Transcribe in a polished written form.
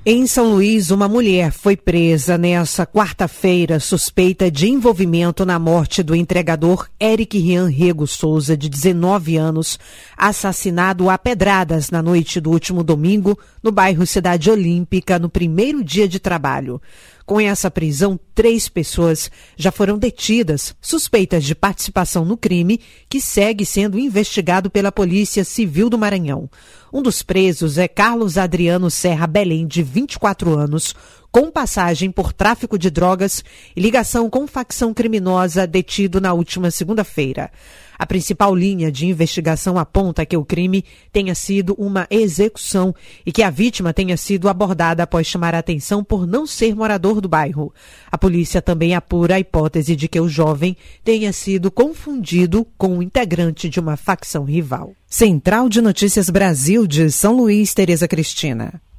Em São Luís, uma mulher foi presa nesta quarta-feira suspeita de envolvimento na morte do entregador Eric Rian Rego Souza, de 19 anos, assassinado a pedradas na noite do último domingo no bairro Cidade Olímpica, no primeiro dia de trabalho. Com essa prisão, 3 pessoas já foram detidas, suspeitas de participação no crime, que segue sendo investigado pela Polícia Civil do Maranhão. Um dos presos é Carlos Adriano Serra Belém, de 24 anos, com passagem por tráfico de drogas e ligação com facção criminosa, detido na última segunda-feira. A principal linha de investigação aponta que o crime tenha sido uma execução e que a vítima tenha sido abordada após chamar a atenção por não ser morador do bairro. A polícia também apura a hipótese de que o jovem tenha sido confundido com um integrante de uma facção rival. Central de Notícias Brasil de São Luís, Tereza Cristina.